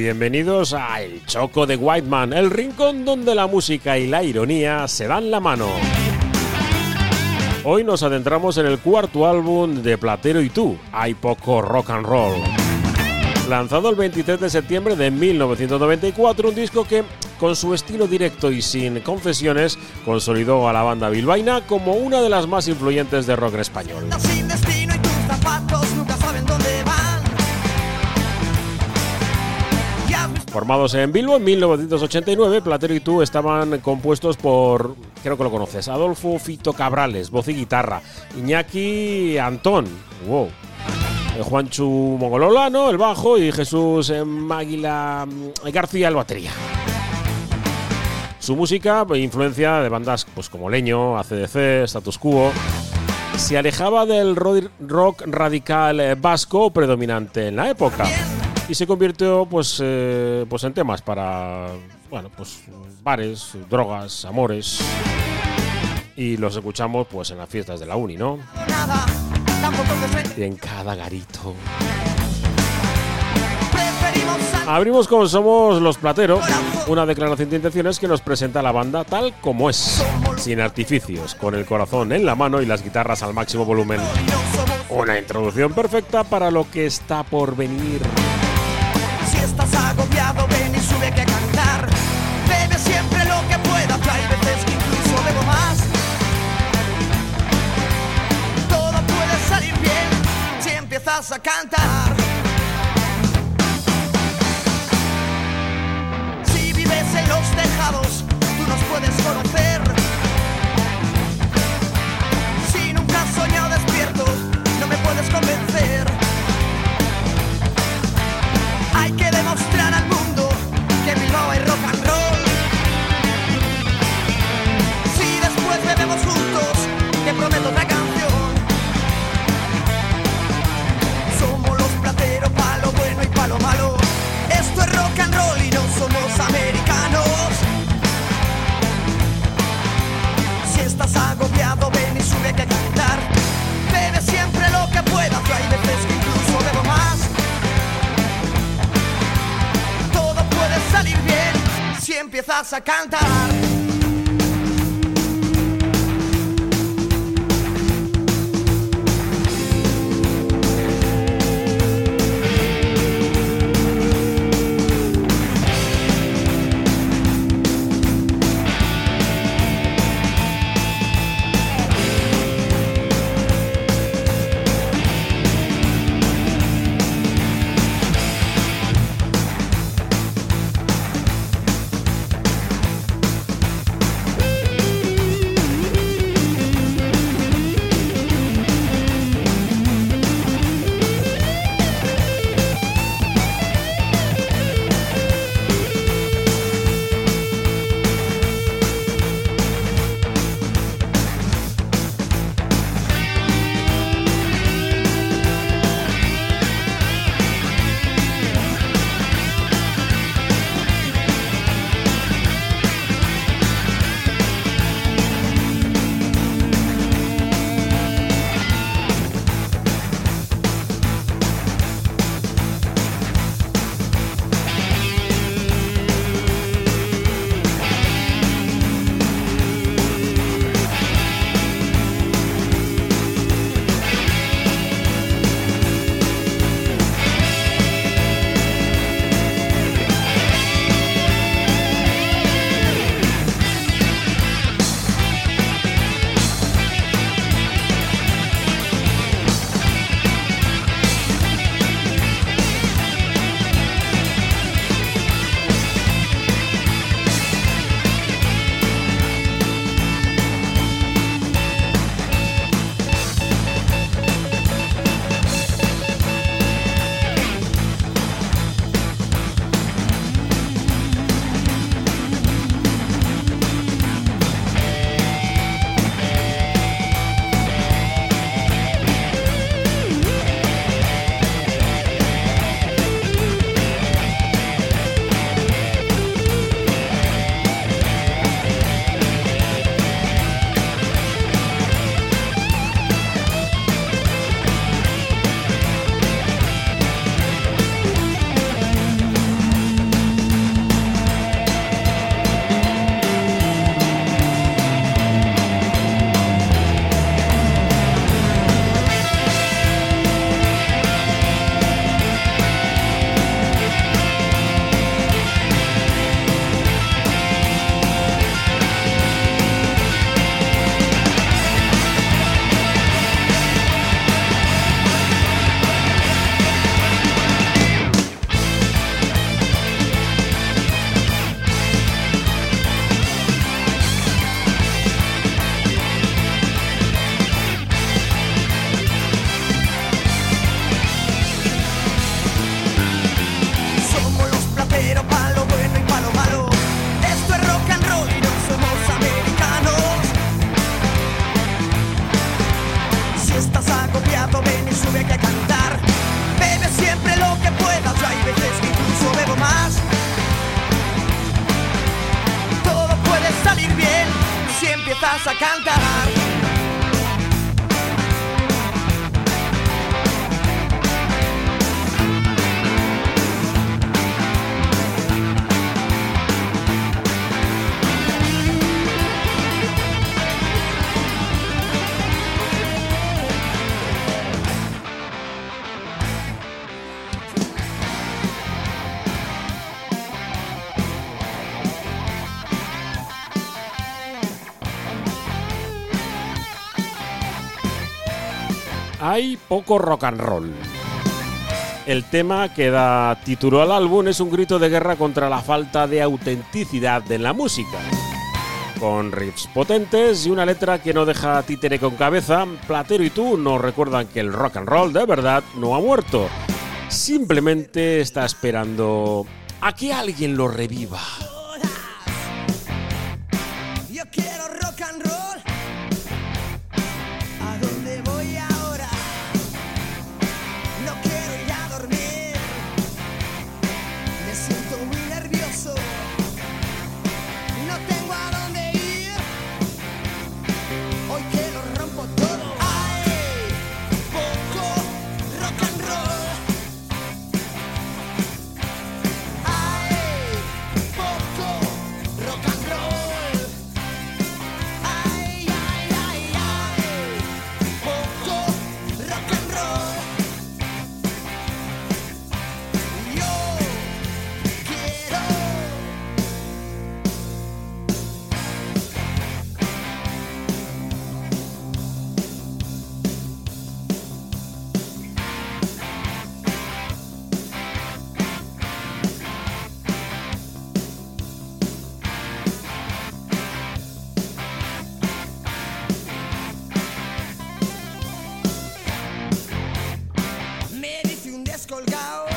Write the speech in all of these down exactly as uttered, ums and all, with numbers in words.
Bienvenidos a El Choco de Whiteman, el rincón donde la música y la ironía se dan la mano. Hoy nos adentramos en el cuarto álbum de Platero y tú, Hay poco rock and roll. Lanzado el veintitrés de septiembre de mil novecientos noventa y cuatro, un disco que, con su estilo directo y sin confesiones, consolidó a la banda bilbaína como una de las más influyentes de rock en español. Sin destino y tus zapatos nunca saben dónde van. Formados en Bilbo en mil novecientos ochenta y nueve, Platero y tú estaban compuestos por, creo que lo conoces, Adolfo Fito Cabrales, voz y guitarra, Iñaki Antón, wow, Juanchu Mongololano, el bajo, y Jesús Máguila García, el batería. Su música, influencia de bandas pues, como Leño, A C D C, Status Quo, se alejaba del rock radical vasco predominante en la época y se convirtió pues, eh, pues en temas para bueno, pues, bares, drogas, amores, y los escuchamos pues, en las fiestas de la uni, ¿no? Y en cada garito. Abrimos con Somos los Platero, una declaración de intenciones que nos presenta la banda tal como es, sin artificios, con el corazón en la mano y las guitarras al máximo volumen. Una introducción perfecta para lo que está por venir. Si estás agobiado, ven y sube que cantar. Bebe siempre lo que puedas, hay veces que incluso bebo más. Todo puede salir bien si empiezas a cantar. Si vives en los tejados, tú nos puedes conocer. Si nunca has soñado despierto, no me puedes convencer. Hay que demostrar al mundo que en Bilbao hay rock and roll. Si después bebemos juntos, te prometo otra canción. Somos los Platero, palo bueno y palo malo. Esto es rock and roll y no somos americanos. Si estás agobiado, ven y sube que cantar. Bebe siempre lo que puedas, pero hay veces que incluso bebo más. Salir bien si empiezas a cantar. empiezas a cantar. Hay poco rock and roll. El tema que da título al álbum es un grito de guerra contra la falta de autenticidad en la música. Con riffs potentes y una letra que no deja títere con cabeza, Platero y tú nos recuerdan que el rock and roll de verdad no ha muerto. Simplemente está esperando a que alguien lo reviva. Yo quiero rock and roll. ¿A dónde voy ahora? No quiero ir a dormir. Me siento muy nervioso. No tengo a dónde ir. Hoy que lo rompo todo. Hay poco rock and roll. Hay poco rock and roll. Ay, ay, ay, ay. Poco rock and roll. Yo quiero. Me dice un descolgado,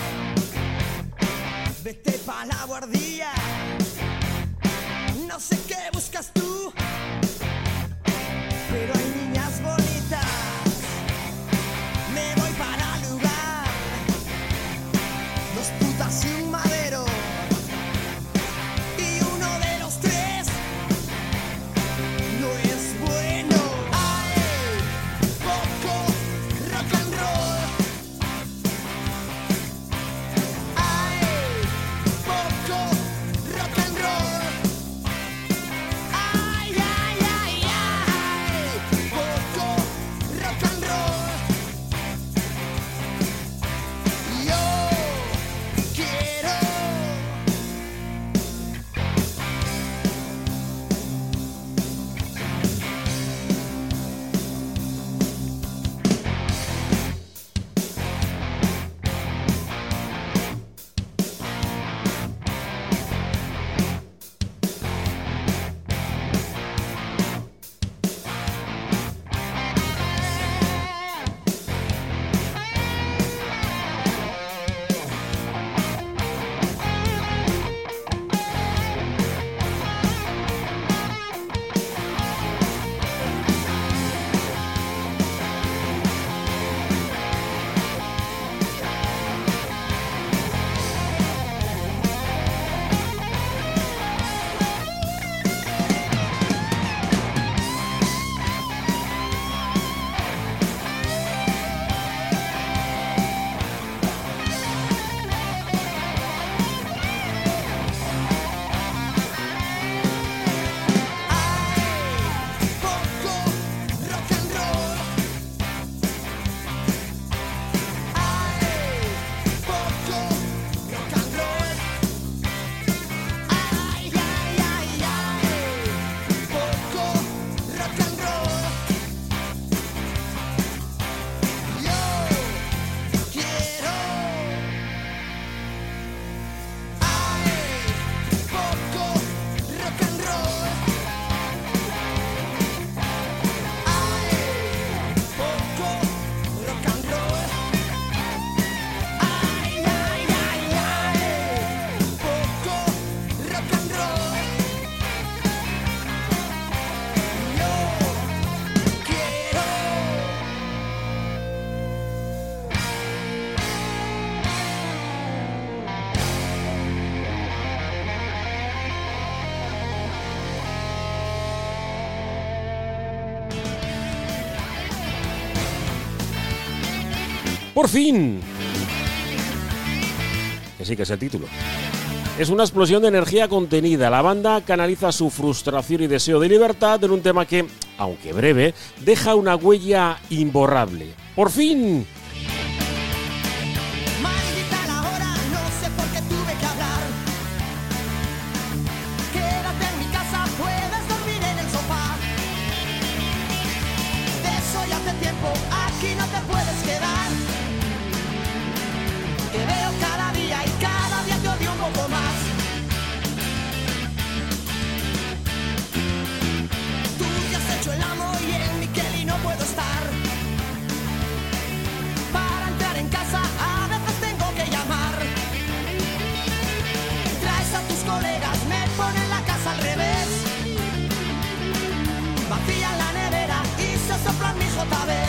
vete pa' la guardia. No sé qué buscas tú, pero hay niñas bonitas. Me voy para el lugar, dos putas y un madero. Y uno de los tres no es bueno. Hay poco rock and roll. Hay poco rock and roll. Ay, ay, ay, ay. ¡Por fin! Que sí, que es el título. Es una explosión de energía contenida. La banda canaliza su frustración y deseo de libertad en un tema que, aunque breve, deja una huella imborrable. ¡Por fin! Maldita la hora, no sé por qué tuve que hablar. Quédate en mi casa, puedes dormir en el sofá. De eso ya hace tiempo, aquí no te puedes quedar. Te veo cada día y cada día te odio un poco más. Tú te has hecho el amo y en mi Kelly no puedo estar. Para entrar en casa a veces tengo que llamar. Traes a tus colegas, me ponen la casa al revés. Vacían la nevera y se soplan mis J B.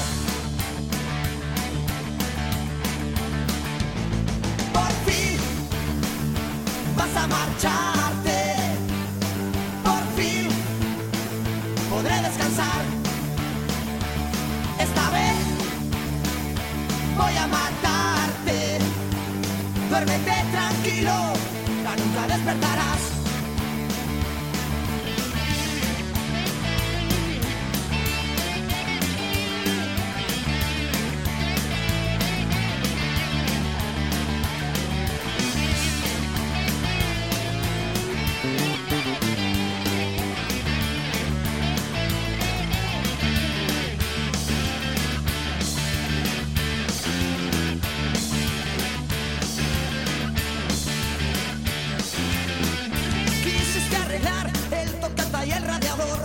Por fin vas a marcharte. Por fin podré descansar. Esta vez voy a matarte. Duérmete tranquilo, ya nunca despertarás. Quisiste arreglar el tocata y el radiador,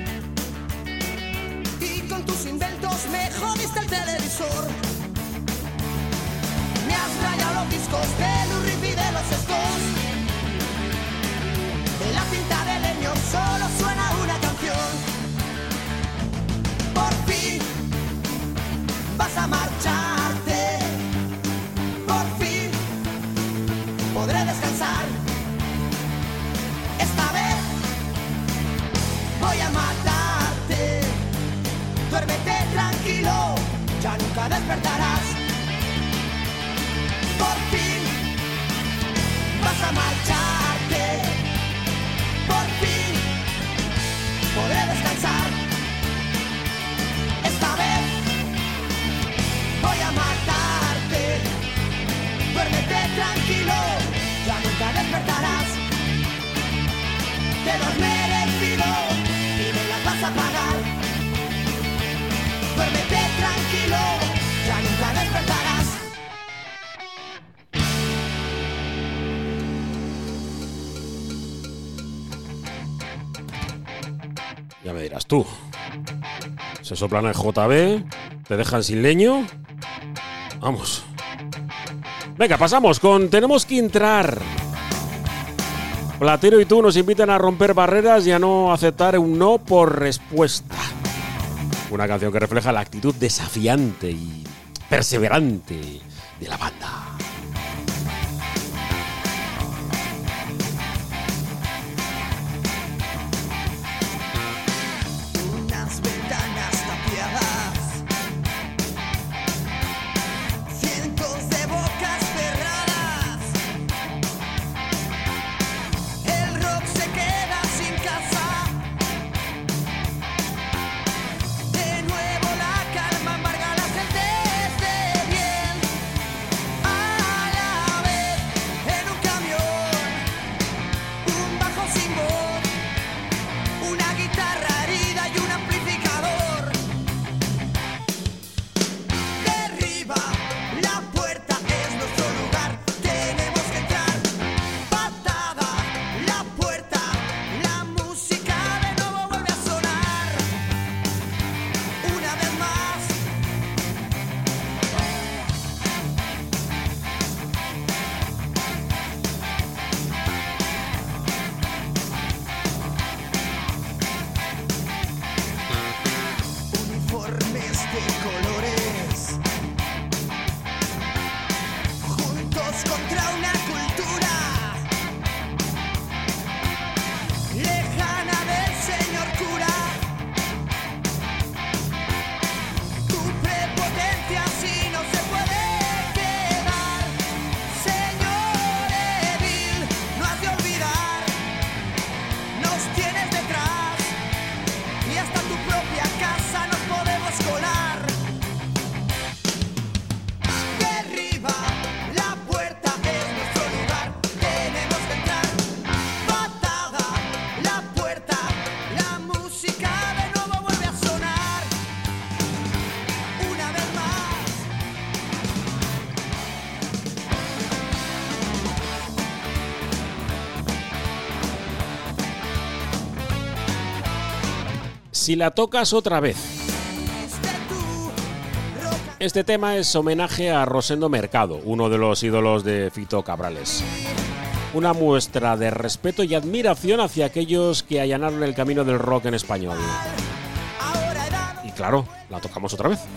y con tus inventos me jodiste el televisor. Me has rayado los discos del Urrip y de los Scos. De la cinta de leño solo suena una canción. Por fin vas a marcharte. Por fin podré descansar. Esta vez voy a matarte. Duérmete tranquilo, ya nunca despertarás. Por fin vas a marcharte. Por fin podré descansar. Esta vez voy a matarte. Duérmete tranquilo, ya nunca despertarás. Te lo has merecido y me las vas a pagar. Duérmete tranquilo, ya nunca despertarás. Ya me dirás tú. Se soplan el J B, te dejan sin leño. Vamos. Venga, pasamos con Tenemos que entrar. Platero y tú nos invitan a romper barreras y a no aceptar un no por respuesta. Una canción que refleja la actitud desafiante y perseverante de la banda. Unas ventanas tapiadas, cientos de bocas cerradas. El rock se queda sin casa. De nuevo la calma embarga las gentes de bien. Si la tocas otra vez. Este tema es homenaje a Rosendo Mercado, uno de los ídolos de Fito Cabrales. Una muestra de respeto y admiración hacia aquellos que allanaron el camino del rock en español. Y claro, la tocamos otra vez.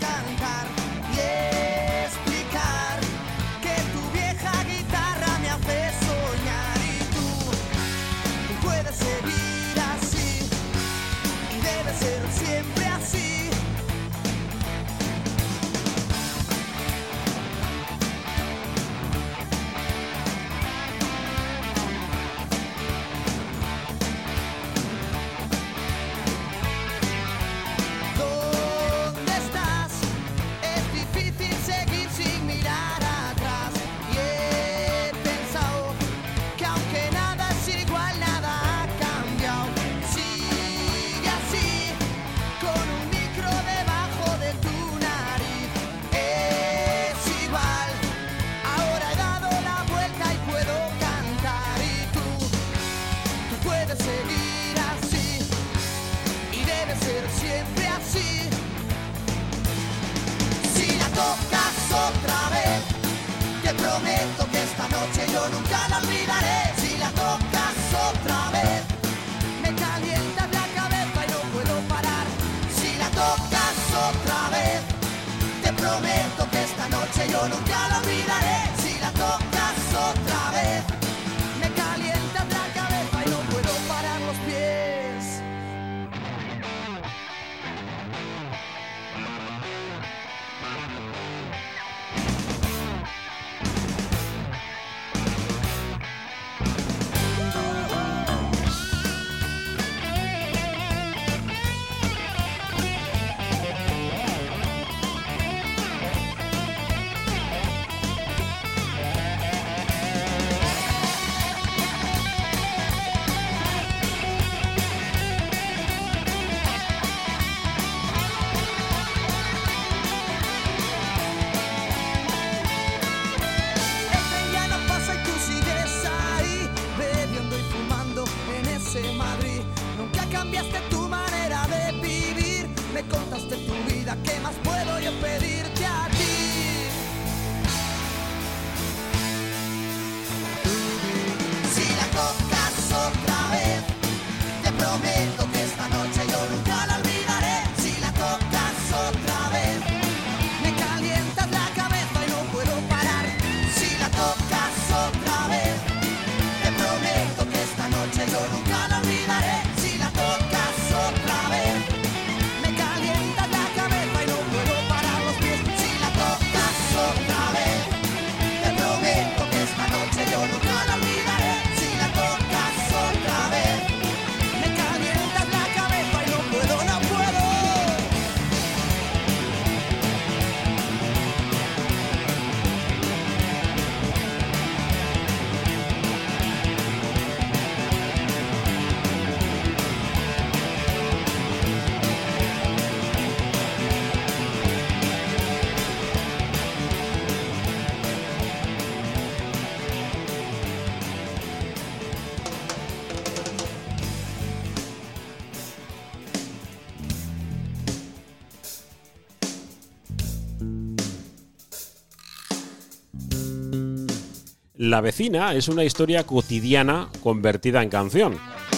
La vecina es una historia cotidiana convertida en canción.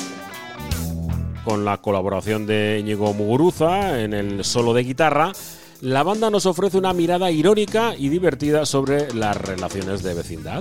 Con la colaboración de Íñigo Muguruza en el solo de guitarra, la banda nos ofrece una mirada irónica y divertida sobre las relaciones de vecindad.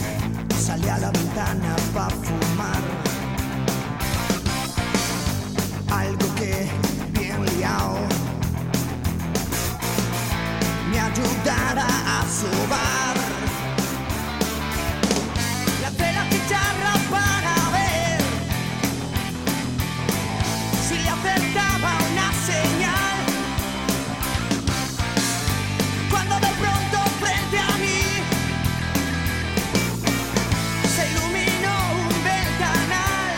Salí a la ventana pa' fumar. ayudara a sobar. Lancé la chicharra para ver si le acertaba una señal. Cuando de pronto frente a mí se iluminó un ventanal.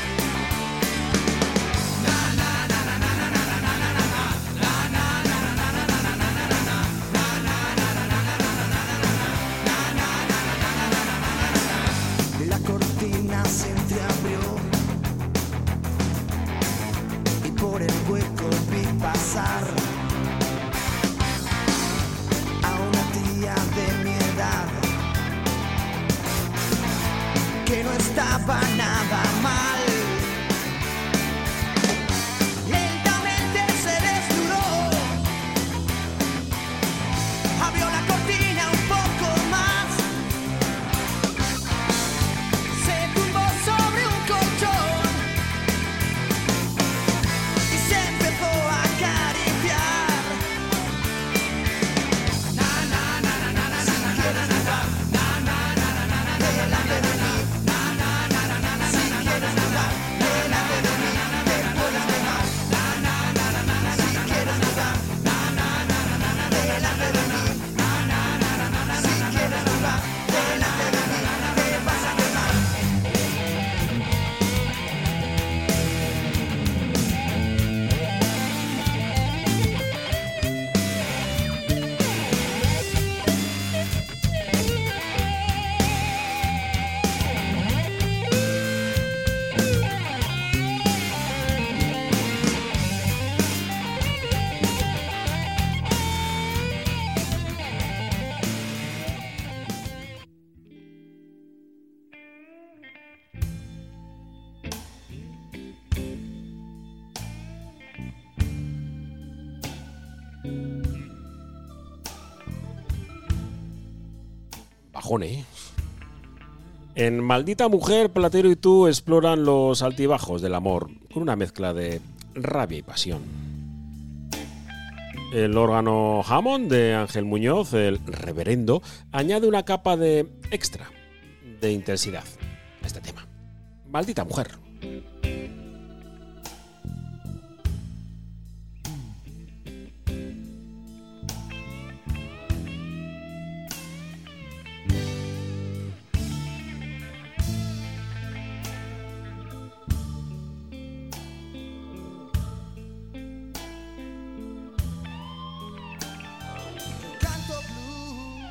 La cortina se entreabrió y por el hueco vi pasar a una tía de mi edad que no estaba nada mal. Lentamente se desnudó, abrió la cortina un poco más, se tumbó sobre un colchón y se empezó a acariciar. Na na na na na na na na na na na na na delante de mí. Na na na na na na si quieres jugar delante de mí te puedes quemar. Na na na na na na si quieres jugar. Na na na na na na delante de mí. Na na na na na na si quieres jugar delante de mí te vas a quemar. Bajón, ¿eh? En Maldita Mujer, Platero y tú exploran los altibajos del amor con una mezcla de rabia y pasión. El órgano Hammond de Ángel Muñoz, el reverendo, añade una capa de extra de intensidad a este tema. Maldita Mujer. Canto blues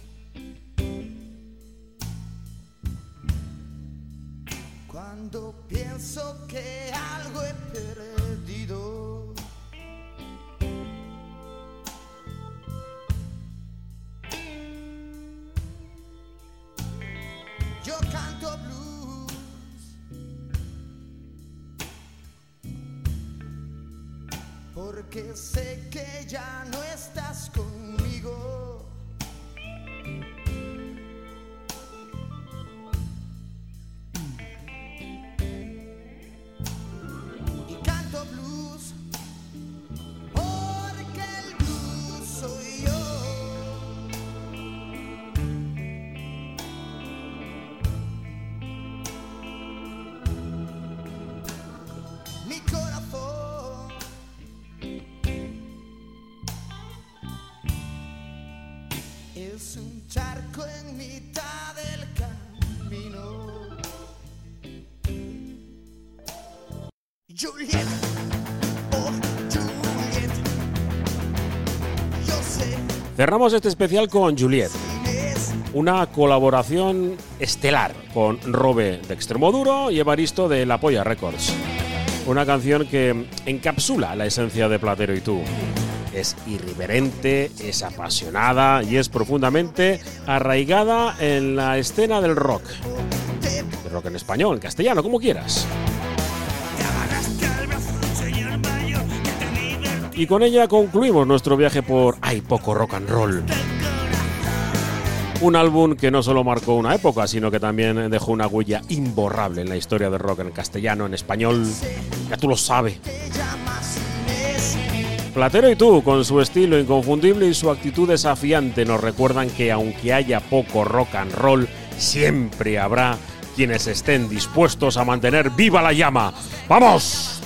cuando pienso que algo he perdido. Yo canto blues porque sé que ya no estás conmigo. Y canto blues porque el blues soy yo. Mi corazón es un charco en mitad del camino. Juliet, oh Juliet, yo sé Cerramos este especial con Juliet, quién es. una colaboración estelar con Robe de Extremoduro y Evaristo de La Polla Records. Una canción que encapsula la esencia de Platero y tú. Es irreverente, es apasionada y es profundamente arraigada en la escena del rock. El rock en español, en castellano, como quieras. Y con ella concluimos nuestro viaje por Hay poco rock and roll. Un álbum que no solo marcó una época, sino que también dejó una huella imborrable en la historia del rock en castellano, en español. Ya tú lo sabes. Platero y tú, con su estilo inconfundible y su actitud desafiante, nos recuerdan que aunque haya poco rock and roll, siempre habrá quienes estén dispuestos a mantener viva la llama. ¡Vamos!